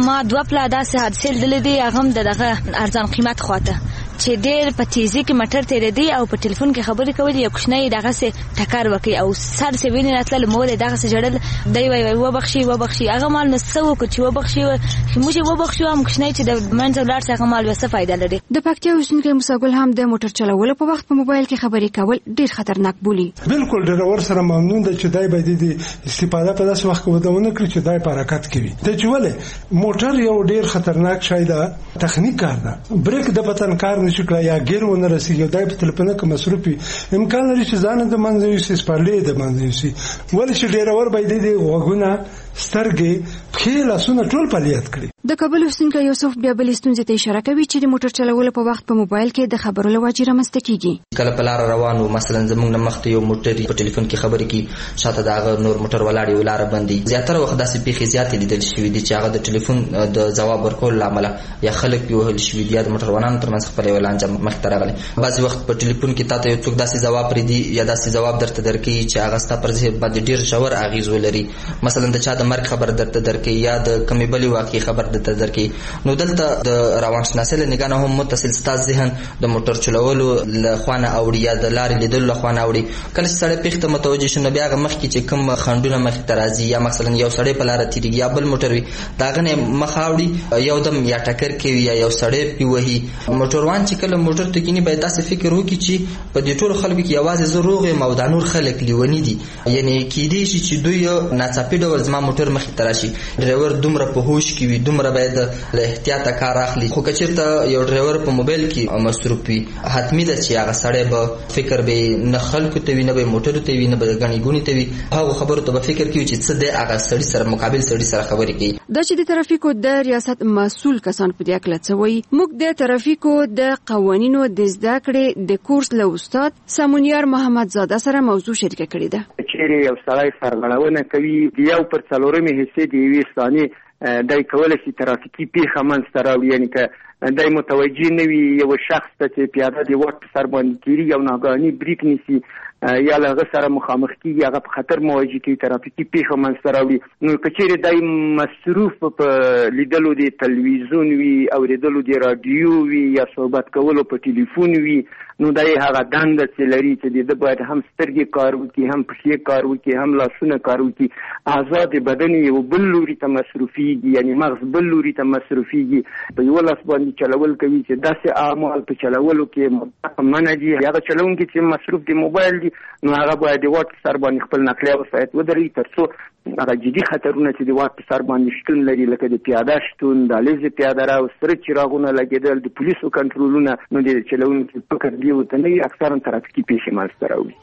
ما دوه پلا داسې حادثې لیدلې دي، هغه هم دغه ارزان قیمت خواته چې ډېر په تیزی کې موټر تېرېدی او په ټلیفون کې خبرې کولې، یو کوچنی دغسې ټکر وکړي او سر چې وینې راتلل، مور یې دغسې ژړل، دی وایي وبخښي. هغه مال نو څه وکړو چې وبخښي، موږ یې وبخښو، هم کوچنی چې د منځه ولاړ شي هغه مال بیا څه فایده لري. د پکتیا اوسېدونکی موسی ګل هم د موټر چلولو په وخت په موبایل کې خبرې کول ډېر خطرناک بولي. بالکل ډریور سره ممنون ده چې دای باید د استفاده په داسې وخت کې ودونه کړي چې دای په حرکت کې وي. د چولې موټر یو ډېر خطرناک شی ده، تخنیک کار ده، بریک د بتن کار نشي کړای یا ګیر ونه رسیږي، دای په تلپنه کې مصروفي امکان لري چې ځان د منځوي سي سپارلې د منځوي سي ولې چې ډریور باید د غوګونه سترګې پخې لاسونه ټول فعالیت کړي. د کابل اوسېدونکی یوسف بیا بلې ستونزې ته اشاره کوي چې د موټر چلولو په وخت په موبایل کې د خبرو له وجې رامنځته کېږي. کله په لار روان وو، مثلا زموږ نه مخته یو موټر په ټلیفون کې خبرې کوي، شاته د هغه نور موټر ولاړ یو لاره بندي. زیاتره وخت داسې پیښې زیاتې لیدل شوي دي چې هغه د ټلیفون د ځواب ورکولو له امله یا خلک ووهل شوي دي یا د موټروانانو ترمنځ خپل یو لانجه مخې ته راغلی. بعضې وخت په ټلیفون کې تاته یو څوک داسې ځواب پرېږدي یا داسې ځواب درته درکوي چې هغه ستا پر ذهن باندې ډېر ژور اغېز ولري، مثلا د چا د مرګ خبر درته درکوي یا د کومې بلې واقعې خبر درته درکوي. نو دلته د روانشناسۍ له نګاه نه هم متصل ستا ذهن د موټر چلولو له خوا نه اوړي یا د لارې لیدلو له خوا نه اوړي. کله چې سړی پیښې ته متوجه شي نو بیا هغه مخکې چې کوم خنډونه مخې ته راځي یا مثلا یو سړی په لاره تېرېږي یا بل موټر وي د هغه نه مخ اوړي، یو دم یا ټکر کوي یا یو سړی پې وهي. موټروان چې کله موټر ته کښېني باید داسې فکر وکړي چې په دې ټولو خلکو کې یوازې زه روغ یم او دا نور خلک لیوني دي، یعنې کېدی شي چې دوی ناڅاپي ډول زما موټر مخې ته راشي. ډریور دومره په هوش کې وي، دومره باید له احتیاطه کار اخلي. خو که چېرته یو ډریور په موبایل کې مصروف وي، حتمي ده چې هغه سړی به فکر به نه خلکو ته وي، نه به موټرو ته وي، نه به ګڼې ګوڼې ته وي، هغو خبرو ته به فکر کوي چې څه دی هغه سړي سره مقابل سړي سره خبرې کوي. دا چې د ترافیکو د ریاست مسؤل کسان په دې اړه څه وایي، موږ د ترافیکو د قوانینو د زده کړې د کورس له استاد سمونیار محمد زاده سره موضوع شریکه کړې ده. چیرې یو سړی سرغړونه کوي، یو پر څلورمې حصې د یوې ثانیې دای کولی شي ترافیکي پیښه منځته راوړي، یعنې که دای متوجه نه وي یو شخص ته چې پیاده د واټ په سر باندې تېرېږي او ناګهاني بریک نیسي یا له هغه سره مخامخ کېږي، هغه په خطر مواجه کوي، ترافیکي پیښه منځته راوړي. نو که چیرې دای مصروف په لیدلو د تلویزیون وي، اورېدلو د راډیو وي یا صحبت کولو په ټلیفون وي، نو دای هغه دنده چې لري چې د باید هم سترګې کار وکړي، هم پښې کار وکړي، هم لاسونه کار وکړي. اعضا د بدن یو بل لوري ته مصروفېږي، یعنې مغز بل لوري ته مصروفېږي. په یوه لاس باندې چلول کوي چې داسې اعمال په چلولو کې مطلق منع دي. هغه چلونکي چې مصروف د موبایل دي نو هغه باید د واټ سر باندې خپل نقلیه وسایط ودري تر څو هغه جدي خطرونه چې د واټ سر باندې شتون لري لکه د پیاده شتون، د لیزې پیاده را او سره چراغونه لګېدل، د پولیسو کنټرولونه، نو د چلونکي فکر دې ورته نه وي، اکثرا ترافیکي پیښې منځته راوړي.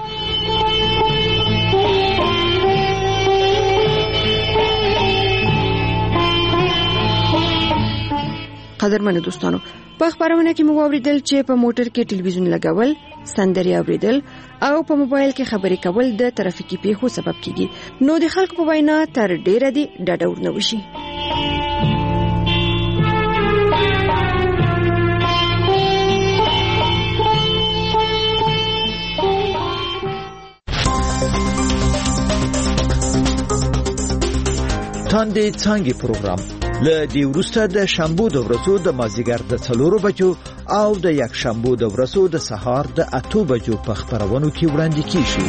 قدرمنو دوستانو، په خبرونه کې مو اوریدل چې په موټر کې ټلویزیون لګول، سندرې اوریدل او په موبایل کې خبرې کول د ترافیکي پیښو سبب کیږي. نو د خلکو په وینا تر ډیره دي ډاډه ورنه وشي. تاندې څانګې پروګرام له دې وروسته د شنبو د ورځو د مازدیګر د 4 بجو او د یک شنبو د ورځو د سهار د 8 بجو په خبرونو کې وړاندې کیږي.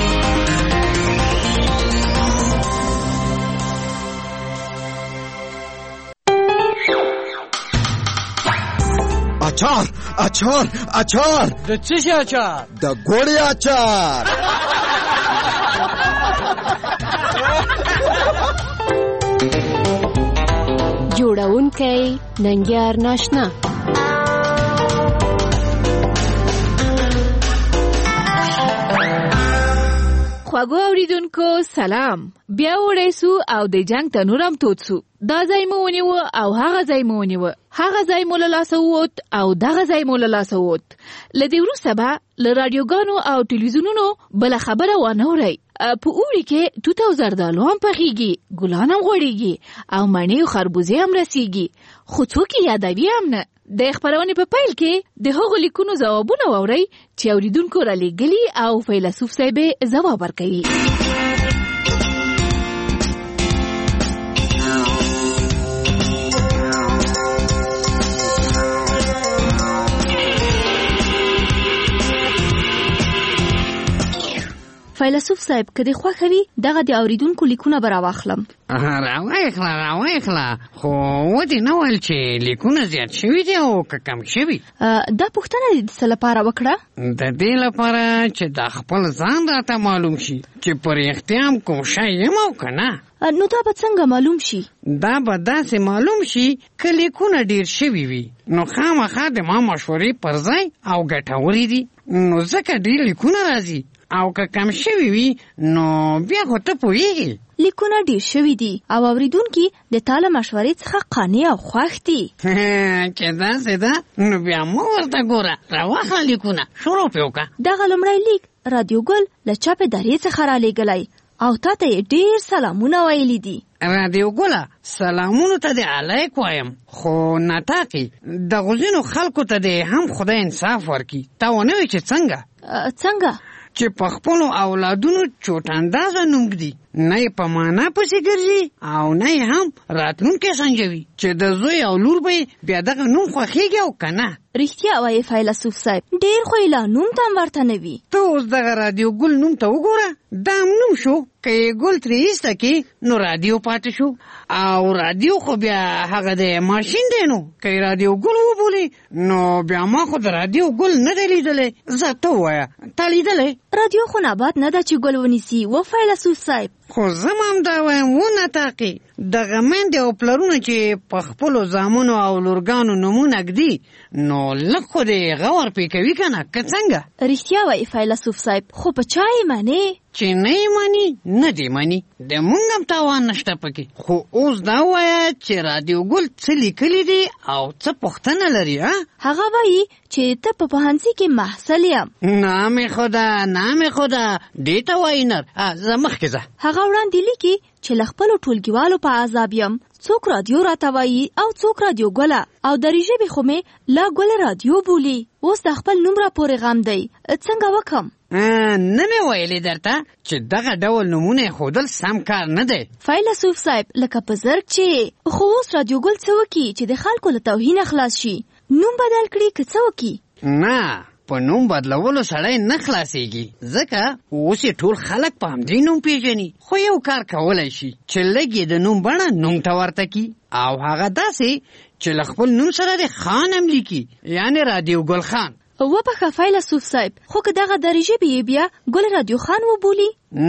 اچار اچار اچار د څه شي اچار؟ د ګوړې اچار. جوړونکی ننګیار ناشنا. خواږو اوریدونکو سلام. بیا وړی سو او د جنگ تنور هم تود سو. دا ځای مو ونیو او هغه ځای مو ونیو، هغه ځای مو له لاسه ووت او دغه ځای مو له لاسه ووت. له دې وروسته به له راډیوګانو او ټلویزیونونو بله خبره وانه اورئ. په اوړي کې توت او زردالو هم پخیږي، ګلان هم غوړیږي او مڼې او خربوزې هم رسیږي، خو څوک یې یادوي هم نه. د خبرونې په پیل کې د هغو لیکونو ځوابونه واورئ چې اوریدونکو رالیږلي او فیلسوف صاحب ځواب ورکوي. فیلسوف صاحب کدی خوښوي دغه د اوریدونکو لیکونه براواخلم. راوایخلا خو ودی نه ویل چې لیکونه زیات شوي دي او که کم شوي. دا پوښتنه د څه لپاره وکړه؟ د دې لپاره چې د خپل ځان راته معلوم شي چې پر اختیام کوم شی یم او که نه. نو دا به څنګه معلوم شي؟ دا به داسې معلوم شي که لیکونه ډیر شوي وي نو خامخا د ما مشورې پر ځای او ګټورې دي، نو ځکه ډیر لیکونه راځي. او که کم شوي وي نو بیا خو ته پوهېږي لیکونه ډیر شوي دي او اوریدونکي د تا له مشورې څخه قانع او خوښ دي. چې داسې ده نو بیا مو ورته ګوره، راواخله لیکونه، شروع پې وکړه. دغه لومړی لیک رادیو ګل له چاپې درې څخه رالیږلی او تا ته یې ډیر سلامونه ویلي دي. رادیو ګله سلامونو ته د علیک وایم، خو ناټاقي دغو ځینو خلکو ته د هم خدای انصاف ورکي. تا ونه وی چې څنګه چې په خپلو اولادونو چوټ اندازه نوم ږدي، نه یې په معنا پسې ګرځي او نه یې هم راتلونکی سنجوي چې د زوی او لور به بیا دغه نوم خوښېږي او که نه. رښتیا وایي فیلسوف صاحب، ډېر خو یې لا نوم ته هم ورته نه وي. ته اوس دغه رادیو ګل نوم ته وګوره، دا هم نوم شو. که یې ګل ترې ایسته کړي نو رادیو پاتې شو، او رادیو خو بیا هغه د ماشین دی. نو که یې رادیو ګل وبولي نو بیا ما خو د رادیو ګل نه دی لیدلی. زه ته ووایه تا لیدلی؟ رادیو خو نبات نه ده چې ګل ونیسي و فیلسوف صاحب. خو زه هم دا وایم ونه تاقي دغه میندې او پلرونه چې په خپلو زامنو او لورګانو نومونه ږدي نو لږ خو دې غور پې کوي که نه، که څنګه؟ رښتیا وایي فیلسوف صاحب، خو په چا یې منې؟ چې نه یې مني نه دې مني، د مونږ هم تاوان نشته پکې. خو اوس دا ووایه چې رادیو ګل څه لیکلي دي او څه پوښتنه لري؟ هغه وایي چې ته په پوهنځي کې محصل یم. نام خدا دې ته وایي نر. زه مخکې ځه. هغه وړاندې لیکي چې له خپلو ټولګیوالو په عذاب یم. څوک رادیو راته وایي او څوک رادیو ګله، او د ژبې خو مې لا ګل رادیو بولي. اوس د خپل نوم را پورې غم دی، څنګه وکم؟ نه مې ویلې درته چې دغه ډول نومونه ښودل سم کار نه دی. فیلسوف صاحب لکه په زرګ چې خو اوس رادیو ګل څه وکړي چې د خلکو له توهینه خلاص شي؟ نوم بدل کړي که څه وکړي؟ نه، په نوم بدلولو سړی نه خلاصېږي، ځکه اوس یې ټول خلک په همدې نوم پیژني. خو یو کار کولی شي چې لږ یې د نوم بڼه نوم ته ورته کړي، او هغه داسې چې له خپل نوم سره د خان هم لیکي، یعنې رادیو ګل خان. وبخښه فیلسوف صاحب، خو که دغه د ژبې یې بیا ګل رادیو خان وبولي؟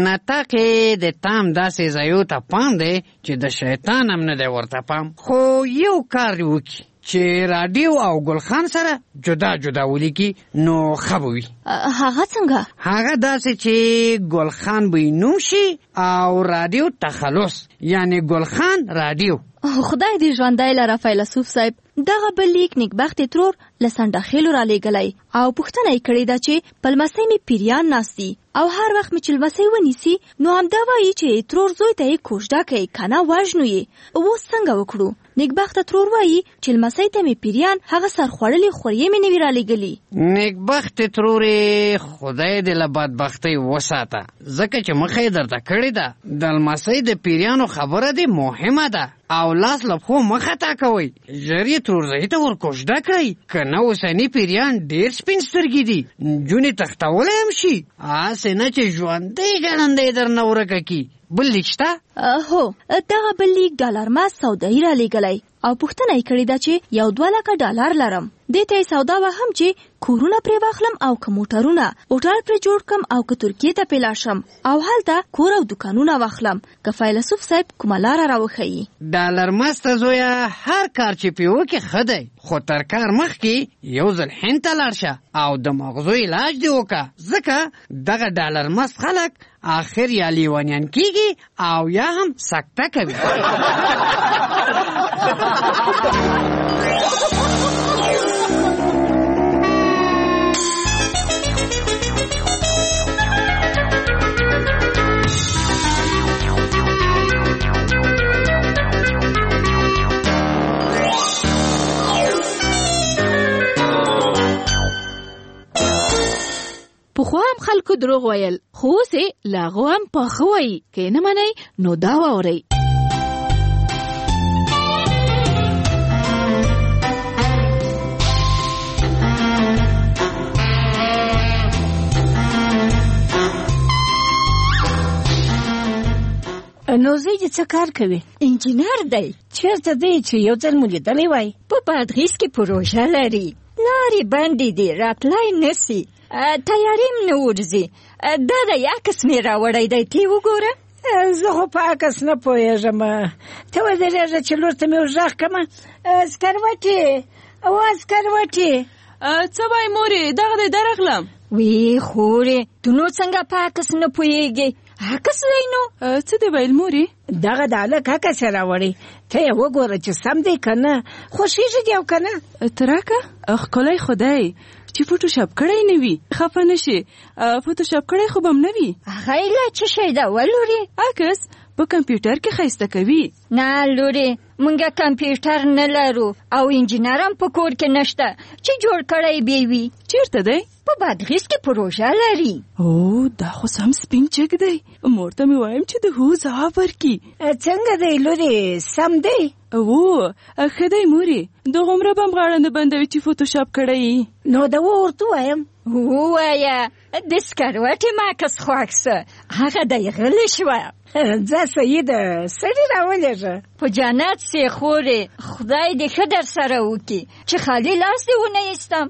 نتاقې د تام داسې ځایو ته پام دی چې د شیطان هم نه دی ورته پام. خو یو کار وکړي چې رادیو او ګل خان سره جدا جدا ولیکي نو ښه به وي. هغه څنګه؟ هغه داسې چې ګل خان به یې نوم شي او رادیو تخلص، یعنې ګل خان رادیو. خدای دې ژوندی لره فیلسوف صاحب. دغه بل لیک نیکبختې ترور له سنډاخیلو رالیږلی او پوښتنه یې کړې ده چې په لمسۍ مې پیریان ناست دي او هر وخت مې چې لمسی ونیسي نو همدا وایي چې ترور زوی ته یې کوژده کوي که نه وژنو یې. اوس څنګه وکړو؟ نیکبخته ترور وایي چې لمسی ته مې پیریان هغه سرخوړلې خوريې مې نه وي رالیږلي. نیکبختې ترورې خدای دې له بدبختۍ وساته، ځکه چې مخه یې درته کړې ده. د لمسۍ د پیریانو خبره دې مهمه ده او لاس له پښو مه خطا کوئ. ژر یې ترورزۍ ته ورکوژده کړئ، که نه اوسني پیریان ډېر سپین سترګي دي، نجونې تښتولی هم شي، هسې نه چې ژوندی ګړندی درنه ورکه کي. بل لیک شته؟ هو، دغه بل لیک ډالرمز سودایي رالیږلی او پوښتنه یې کړې ده چې یو 2 لکه ډالر لرم. دې ته یې سودا وه هم چې کورونه پرې واخلم او که موټرونه هوټل پرې جوړ کړم او که ترکیې ته پرې لاړ شم او هلته کور او دوکانونه واخلم. که فیلسوف صاحب کومه لاره راوښیي؟ ډالرمز ته زویه هر کار چې پې وکړې ښه دی، خو تر کار مخکې یو ځل هند ته لاړ شه او د مغزو علاج دې وکړه، ځکه دغه ډالرمز خلک آخر یا لیونیان کیږي او یا هم سکته کوي. پخوا هم خلکو دروغ ویل، خو اوس یې له هغو هم پاخه وایي. که نه منئ نو دا واورئ. نو زوی دې څه کار کوي؟ انجینر دی. چېرته دی چې یو ځل مو لیدلی وای؟ په بادغیس کې پروژه لري، لارې بندې دي، راتلی نسي، تیارې م نه ورځي. دا د عکس مې راوړی دی، ته وګوره. زه خو په عکس نه پوهېږم. ته ودرېږه چې لور ته مې ور غږ کړمه. سکروټې سکروټې څه وایې مورې؟ دغه دی درغلم. وی خورې تو نو څنګه په عکس نه پوهېږې؟ عکس دی نو څه دی ویل مورې؟ دغه د هلک عکس یې راوړی، ته یې وګوره چې سم دی که نه، خوښېږي دې او که نه. تراکه ښکلی خو دی چې فوټوشاپ کړی نه وي، خفه نه شي. فوټوشاپ کړی خو به م نه وي. هغه یې څه شی ده ولورې؟ عکس په کمپیوټر کې ښایسته کوي. نه لورې، مونږه کمپیوټر نه لرو او انجینر هم په کور کې نشته چې جوړ کړی به وي. چیرته دی؟ په بادغیس کې پروژه لري. او دا خو سم سپین چک دی. مور ته مې وایم چې د هو ځواب ورکړي. څنګه دی لورې؟ سم دی؟ او ښه دی مورې، دغومره به م غاړه نه بندوي چې فوټوشاپ کړی. نو د ورته وایم ووایه د سکروټې ماکس خوښ څه هغه دی غلی شوه. ځه صحیح ده، سړي راولېږه. په جنت سې خورې، خدای دې ښه در سره وکړي چې خالي لاس دې ونه ایستم.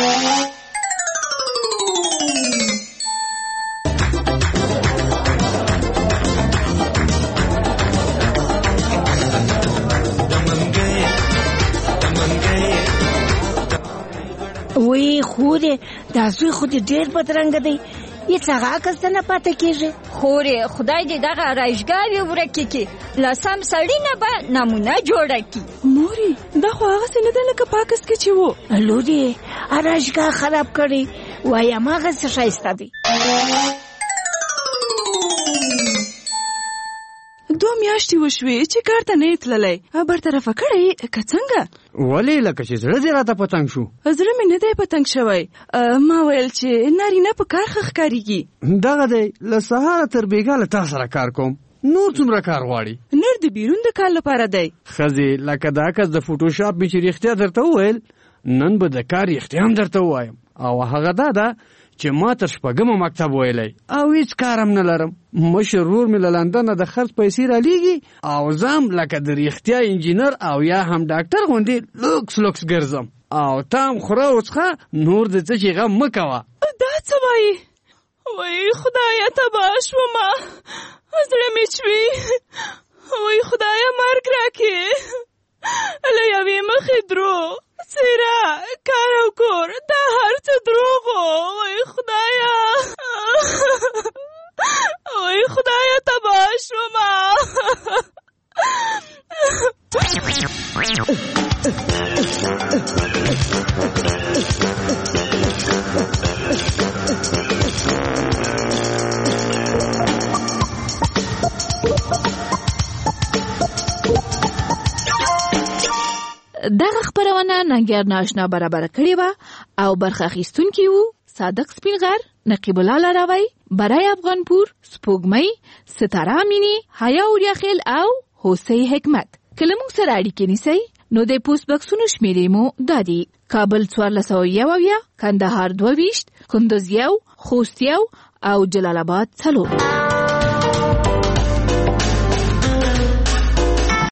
وی خورې دا زوی خو دې ډېر بدرنګه دی، هېڅ هغه عکس ته نه پاته کېږي. خورې خدای دې دغه رایشګاوې ورکې کړي، له سم سړي نه به نمونه جوړه کړي. مورې دا خو هغسې نه ده لکه په عکس کې چې و. لورې رایشګاه خراب کړي، وایم هغسې ښایسته دی. 2 میاشتې وشوې چې کار ته نه یې تللی، برطرفه کړی که څنګه؟ ولې لکه چې زړه دې راته پتنګ شو؟ زړه مې نه دی پتنګ شوی. ما ویل چې نارینه په کار ښه ښکارېږي. دغه دی له سهاره تر بېګا له تا سره کار کوم. نور څومره کار غواړي؟ نور د بیرون د کار لپاره دی. ښځې لکه د عکس د فوټوشاپ مې چې رښتیا درته وویل، نن به د کار رښتیا هم درته ووایم. او هغه دا ده چې ما تر 6 مکتب ویلی او هیڅ کار هم نه لرم. مشر ورور مې له لندنه د خرڅ پیسې رالیږي او زه هم لکه د رښتیا انجینر او یا هم ډاکټر غوندې لوکس ګرځم. او ته هم خوره وڅښه، نور د څه چې غم مه کوه. دا څه وایي؟ وای خدایه تباه شومه، زړه مې چوي. وای خدایه مرګ راکړې. له یوې مخې دروغ، څېره، کار او کور، دا هر څه دروغ و. وای خدایه، وای خدایه تباه شومه. دغه خبرونه ننګیار ناشنا برابر کړې وه او برخه اخیستونکي وو صادق سپینغر، نقیب الله لاروی، برای افغانپور، سپوږمۍ، ستاره امینی، حیا اوریاخیل او حوسی حکمت. که له موږ سره اړیکې نیسئ نو د پوسټ بکسونو شمیرې مو دا دي: کابل 1401، کندهار 22، کندوز 1، خوست 1 او جلال آباد 4.